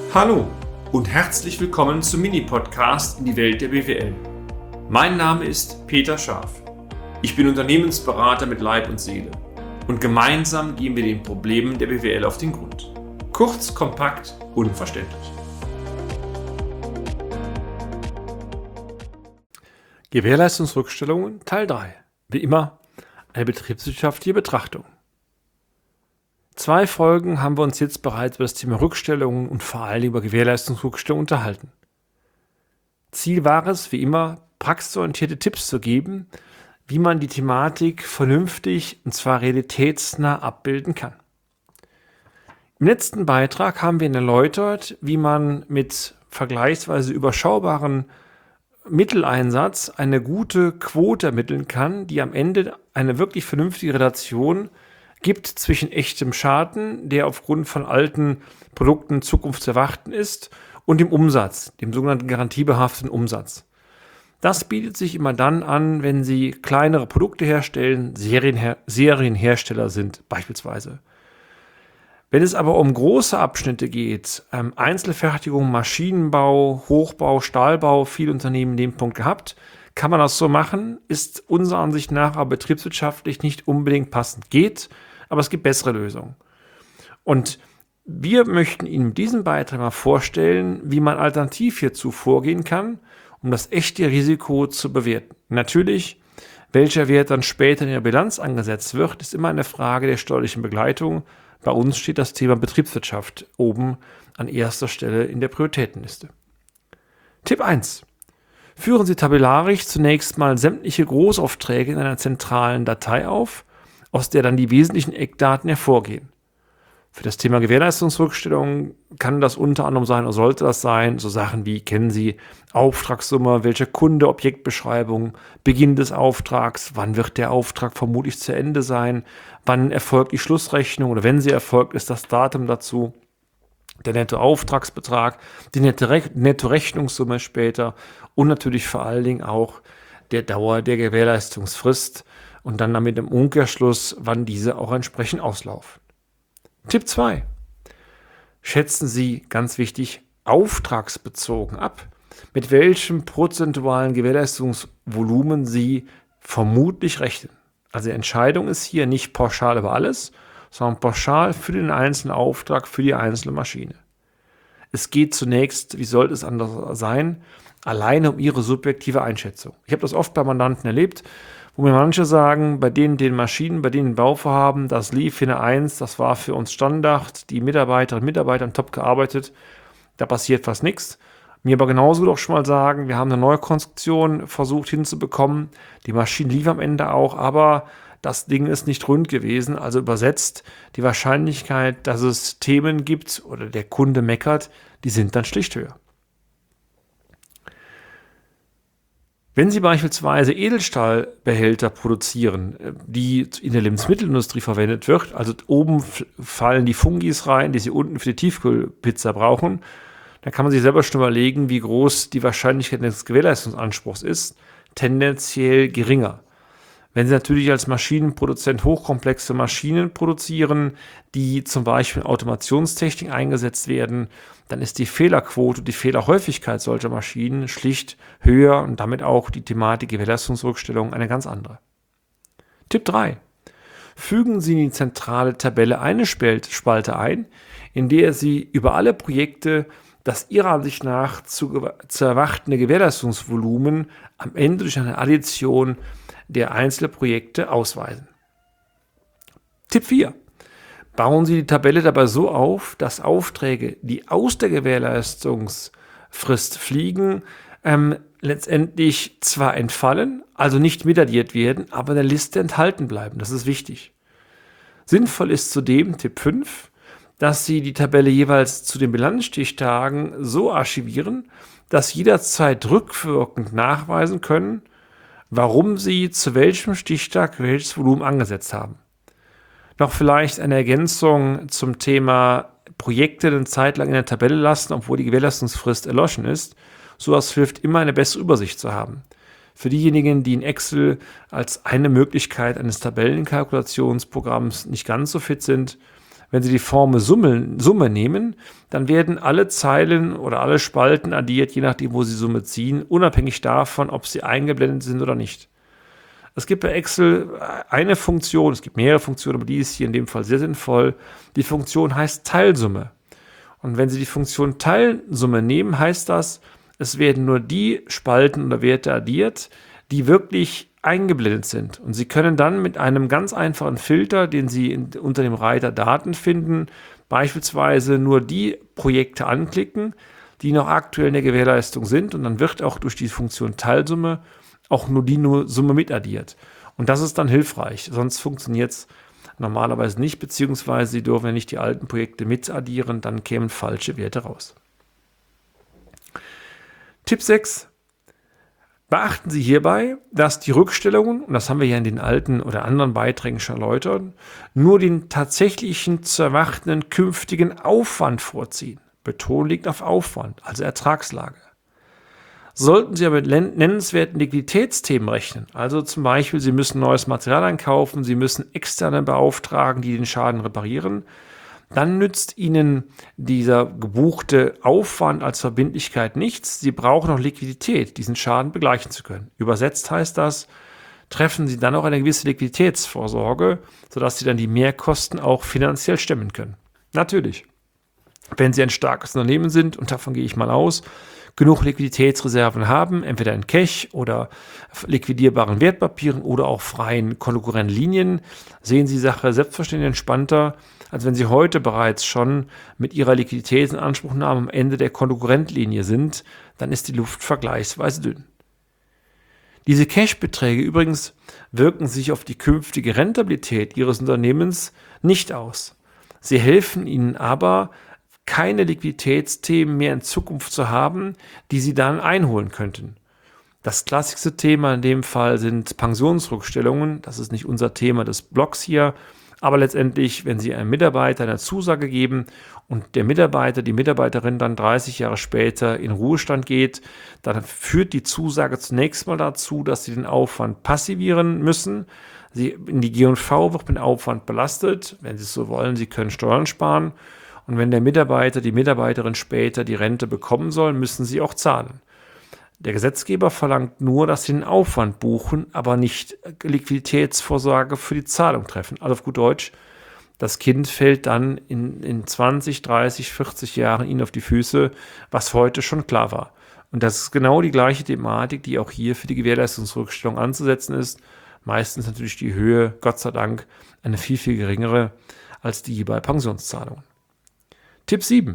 Hallo und herzlich willkommen zum Mini-Podcast in die Welt der BWL. Mein Name ist Peter Scharf. Ich bin Unternehmensberater mit Leib und Seele und gemeinsam gehen wir den Problemen der BWL auf den Grund. Kurz, kompakt, unverständlich. Gewährleistungsrückstellungen Teil 3. Wie immer eine betriebswirtschaftliche Betrachtung. 2 Folgen haben wir uns jetzt bereits über das Thema Rückstellungen und vor allem über Gewährleistungsrückstellungen unterhalten. Ziel war es, wie immer, praxisorientierte Tipps zu geben, wie man die Thematik vernünftig und zwar realitätsnah abbilden kann. Im letzten Beitrag haben wir Ihnen erläutert, wie man mit vergleichsweise überschaubaren Mitteleinsatz eine gute Quote ermitteln kann, die am Ende eine wirklich vernünftige Relation gibt zwischen echtem Schaden, der aufgrund von alten Produkten in Zukunft zu erwarten ist, und dem Umsatz, dem sogenannten garantiebehafteten Umsatz. Das bietet sich immer dann an, wenn Sie kleinere Produkte herstellen, Serienhersteller sind beispielsweise. Wenn es aber um große Abschnitte geht, Einzelfertigung, Maschinenbau, Hochbau, Stahlbau, viele Unternehmen in dem Punkt gehabt, kann man das so machen, ist unserer Ansicht nach aber betriebswirtschaftlich nicht unbedingt passend. Geht, aber es gibt bessere Lösungen. Und wir möchten Ihnen in diesem Beitrag mal vorstellen, wie man alternativ hierzu vorgehen kann, um das echte Risiko zu bewerten. Natürlich, welcher Wert dann später in der Bilanz angesetzt wird, ist immer eine Frage der steuerlichen Begleitung. Bei uns steht das Thema Betriebswirtschaft oben an erster Stelle in der Prioritätenliste. Tipp 1. Führen Sie tabellarisch zunächst mal sämtliche Großaufträge in einer zentralen Datei auf, aus der dann die wesentlichen Eckdaten hervorgehen. Für das Thema Gewährleistungsrückstellung kann das unter anderem sein oder sollte das sein, so Sachen wie, kennen Sie Auftragssumme, welcher Kunde, Objektbeschreibung, Beginn des Auftrags, wann wird der Auftrag vermutlich zu Ende sein, wann erfolgt die Schlussrechnung oder wenn sie erfolgt, ist das Datum dazu, der Nettoauftragsbetrag, die Nettorechnungssumme später und natürlich vor allen Dingen auch der Dauer der Gewährleistungsfrist und dann damit im Umkehrschluss, wann diese auch entsprechend auslaufen. Tipp 2. Schätzen Sie, ganz wichtig, auftragsbezogen ab, mit welchem prozentualen Gewährleistungsvolumen Sie vermutlich rechnen. Also die Entscheidung ist hier nicht pauschal über alles, sondern pauschal für den einzelnen Auftrag, für die einzelne Maschine. Es geht zunächst, wie sollte es anders sein, alleine um Ihre subjektive Einschätzung. Ich habe das oft bei Mandanten erlebt, wo mir manche sagen, bei den Maschinen, bei denen Bauvorhaben, das lief in der 1, das war für uns Standard, die Mitarbeiterinnen und Mitarbeiter haben top gearbeitet, da passiert fast nichts. Mir aber genauso doch schon mal sagen, wir haben eine neue Konstruktion versucht hinzubekommen, die Maschine lief am Ende auch, aber das Ding ist nicht rund gewesen, also übersetzt, die Wahrscheinlichkeit, dass es Themen gibt oder der Kunde meckert, die sind dann schlicht höher. Wenn Sie beispielsweise Edelstahlbehälter produzieren, die in der Lebensmittelindustrie verwendet wird, also oben fallen die Fungis rein, die Sie unten für die Tiefkühlpizza brauchen, dann kann man sich selber schon überlegen, wie groß die Wahrscheinlichkeit des Gewährleistungsanspruchs ist, tendenziell geringer. Wenn Sie natürlich als Maschinenproduzent hochkomplexe Maschinen produzieren, die zum Beispiel in Automationstechnik eingesetzt werden, dann ist die Fehlerquote, die Fehlerhäufigkeit solcher Maschinen schlicht höher und damit auch die Thematik Gewährleistungsrückstellung eine ganz andere. Tipp 3. Fügen Sie in die zentrale Tabelle eine Spalte ein, in der Sie über alle Projekte das Ihrer Ansicht nach zu erwartende Gewährleistungsvolumen am Ende durch eine Addition der einzelnen Projekte ausweisen. Tipp 4. Bauen Sie die Tabelle dabei so auf, dass Aufträge, die aus der Gewährleistungsfrist fliegen, letztendlich zwar entfallen, also nicht mitaddiert werden, aber in der Liste enthalten bleiben. Das ist wichtig. Sinnvoll ist zudem, Tipp 5, dass Sie die Tabelle jeweils zu den Bilanzstichtagen so archivieren, dass Sie jederzeit rückwirkend nachweisen können, warum Sie zu welchem Stichtag welches Volumen angesetzt haben. Noch vielleicht eine Ergänzung zum Thema Projekte eine Zeit lang in der Tabelle lassen, obwohl die Gewährleistungsfrist erloschen ist. Sowas hilft immer, eine bessere Übersicht zu haben. Für diejenigen, die in Excel als eine Möglichkeit eines Tabellenkalkulationsprogramms nicht ganz so fit sind, Wenn Sie die Formel Summe nehmen, dann werden alle Zeilen oder alle Spalten addiert, je nachdem, wo Sie Summe ziehen, unabhängig davon, ob sie eingeblendet sind oder nicht. Es gibt bei Excel eine Funktion, es gibt mehrere Funktionen, aber die ist hier in dem Fall sehr sinnvoll. Die Funktion heißt Teilsumme. Und wenn Sie die Funktion Teilsumme nehmen, heißt das, es werden nur die Spalten oder Werte addiert, die wirklich eingeblendet sind. Und Sie können dann mit einem ganz einfachen Filter, den Sie unter dem Reiter Daten finden, beispielsweise nur die Projekte anklicken, die noch aktuell in der Gewährleistung sind. Und dann wird auch durch die Funktion Teilsumme auch nur die Summe mitaddiert. Und das ist dann hilfreich. Sonst funktioniert es normalerweise nicht, beziehungsweise Sie dürfen ja nicht die alten Projekte mitaddieren, dann kämen falsche Werte raus. Tipp 6. Beachten Sie hierbei, dass die Rückstellungen, und das haben wir ja in den alten oder anderen Beiträgen schon erläutert, nur den tatsächlichen zu erwartenden künftigen Aufwand vorziehen. Betonung liegt auf Aufwand, also Ertragslage. Sollten Sie aber mit nennenswerten Liquiditätsthemen rechnen, also zum Beispiel, Sie müssen neues Material einkaufen, Sie müssen Externe beauftragen, die den Schaden reparieren, dann nützt Ihnen dieser gebuchte Aufwand als Verbindlichkeit nichts. Sie brauchen noch Liquidität, diesen Schaden begleichen zu können. Übersetzt heißt das, treffen Sie dann auch eine gewisse Liquiditätsvorsorge, sodass Sie dann die Mehrkosten auch finanziell stemmen können. Natürlich, wenn Sie ein starkes Unternehmen sind, und davon gehe ich mal aus, genug Liquiditätsreserven haben, entweder in Cash oder liquidierbaren Wertpapieren oder auch freien Konkurrentlinien, sehen Sie die Sache selbstverständlich entspannter, als wenn Sie heute bereits schon mit Ihrer Liquiditätsanspruchnahme am Ende der Konkurrentlinie sind, dann ist die Luft vergleichsweise dünn. Diese Cash-Beträge übrigens wirken sich auf die künftige Rentabilität Ihres Unternehmens nicht aus. Sie helfen Ihnen aber, keine Liquiditätsthemen mehr in Zukunft zu haben, die Sie dann einholen könnten. Das klassischste Thema in dem Fall sind Pensionsrückstellungen. Das ist nicht unser Thema des Blogs hier. Aber letztendlich, wenn Sie einem Mitarbeiter eine Zusage geben und der Mitarbeiter, die Mitarbeiterin dann 30 Jahre später in Ruhestand geht, dann führt die Zusage zunächst mal dazu, dass Sie den Aufwand passivieren müssen. In die G&V wird mit Aufwand belastet. Wenn Sie es so wollen, Sie können Steuern sparen. Und wenn der Mitarbeiter, die Mitarbeiterin später die Rente bekommen soll, müssen Sie auch zahlen. Der Gesetzgeber verlangt nur, dass Sie den Aufwand buchen, aber nicht Liquiditätsvorsorge für die Zahlung treffen. Also auf gut Deutsch, das Kind fällt dann in 20, 30, 40 Jahren Ihnen auf die Füße, was heute schon klar war. Und das ist genau die gleiche Thematik, die auch hier für die Gewährleistungsrückstellung anzusetzen ist. Meistens natürlich die Höhe, Gott sei Dank, eine viel, viel geringere als die bei Pensionszahlungen. Tipp 7.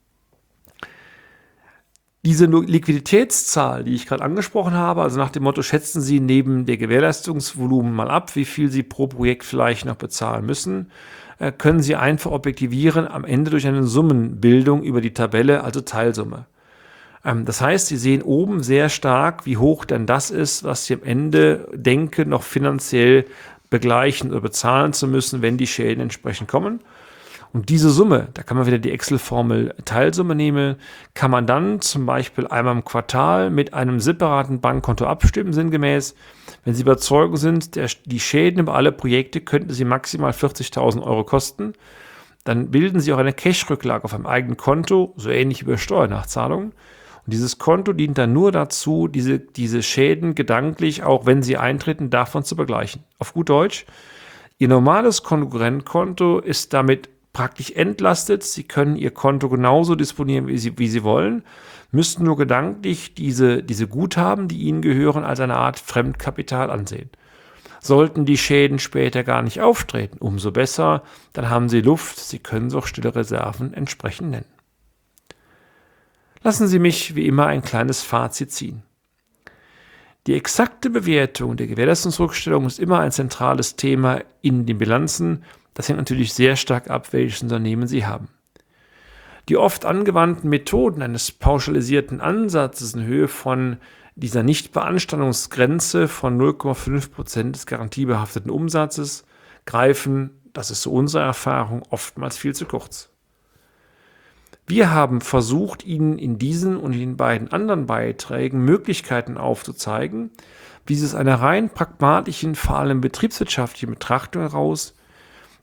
Diese Liquiditätszahl, die ich gerade angesprochen habe, also nach dem Motto, schätzen Sie neben der Gewährleistungsvolumen mal ab, wie viel Sie pro Projekt vielleicht noch bezahlen müssen, können Sie einfach objektivieren am Ende durch eine Summenbildung über die Tabelle, also Teilsumme. Das heißt, Sie sehen oben sehr stark, wie hoch denn das ist, was Sie am Ende denken, noch finanziell begleichen oder bezahlen zu müssen, wenn die Schäden entsprechend kommen. Und diese Summe, da kann man wieder die Excel-Formel Teilsumme nehmen, kann man dann zum Beispiel einmal im Quartal mit einem separaten Bankkonto abstimmen, sinngemäß. Wenn Sie überzeugt sind, die Schäden über alle Projekte könnten Sie maximal 40.000 Euro kosten, dann bilden Sie auch eine Cash-Rücklage auf einem eigenen Konto, so ähnlich wie bei Steuernachzahlungen. Und dieses Konto dient dann nur dazu, diese Schäden gedanklich, auch wenn sie eintreten, davon zu begleichen. Auf gut Deutsch, Ihr normales Konkurrentkonto ist damit praktisch entlastet. Sie können Ihr Konto genauso disponieren, wie Sie wollen, müssten nur gedanklich diese Guthaben, die Ihnen gehören, als eine Art Fremdkapital ansehen. Sollten die Schäden später gar nicht auftreten, umso besser, dann haben Sie Luft, Sie können auch stille Reserven entsprechend nennen. Lassen Sie mich wie immer ein kleines Fazit ziehen. Die exakte Bewertung der Gewährleistungsrückstellung ist immer ein zentrales Thema in den Bilanzen. Das hängt natürlich sehr stark ab, welches Unternehmen Sie haben. Die oft angewandten Methoden eines pauschalisierten Ansatzes in Höhe von dieser Nichtbeanstandungsgrenze von 0,5% des garantiebehafteten Umsatzes greifen, das ist so unsere Erfahrung, oftmals viel zu kurz. Wir haben versucht, Ihnen in diesen und in den beiden anderen Beiträgen Möglichkeiten aufzuzeigen, wie Sie aus einer rein pragmatischen, vor allem betriebswirtschaftlichen Betrachtung heraus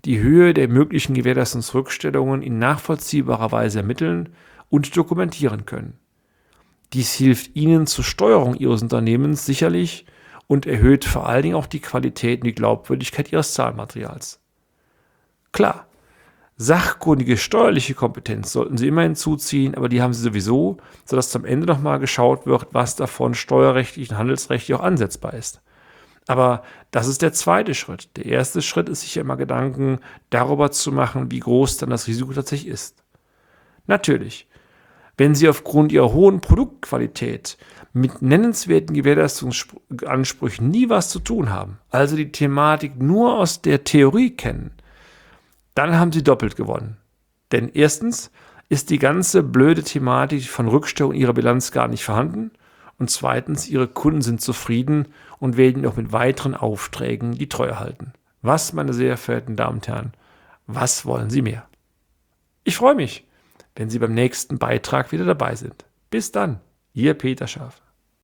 die Höhe der möglichen Gewährleistungsrückstellungen in nachvollziehbarer Weise ermitteln und dokumentieren können. Dies hilft Ihnen zur Steuerung Ihres Unternehmens sicherlich und erhöht vor allen Dingen auch die Qualität und die Glaubwürdigkeit Ihres Zahlenmaterials. Klar, sachkundige steuerliche Kompetenz sollten Sie immer hinzuziehen, aber die haben Sie sowieso, sodass am Ende nochmal geschaut wird, was davon steuerrechtlich und handelsrechtlich auch ansetzbar ist. Aber das ist der zweite Schritt. Der erste Schritt ist, sich immer Gedanken darüber zu machen, wie groß dann das Risiko tatsächlich ist. Natürlich, wenn Sie aufgrund Ihrer hohen Produktqualität mit nennenswerten Gewährleistungsansprüchen nie was zu tun haben, also die Thematik nur aus der Theorie kennen, dann haben Sie doppelt gewonnen. Denn erstens ist die ganze blöde Thematik von Rückstellung in Ihrer Bilanz gar nicht vorhanden und zweitens, Ihre Kunden sind zufrieden und werden auch mit weiteren Aufträgen die Treue halten. Was, meine sehr verehrten Damen und Herren, was wollen Sie mehr? Ich freue mich, wenn Sie beim nächsten Beitrag wieder dabei sind. Bis dann, Ihr Peter Scharf.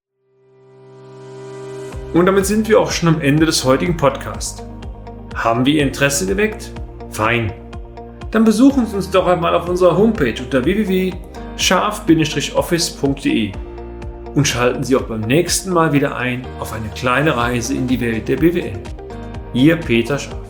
Und damit sind wir auch schon am Ende des heutigen Podcasts. Haben wir Ihr Interesse geweckt? Fein. Dann besuchen Sie uns doch einmal auf unserer Homepage unter www.scharf-office.de und schalten Sie auch beim nächsten Mal wieder ein auf eine kleine Reise in die Welt der BWL. Ihr Peter Scharf.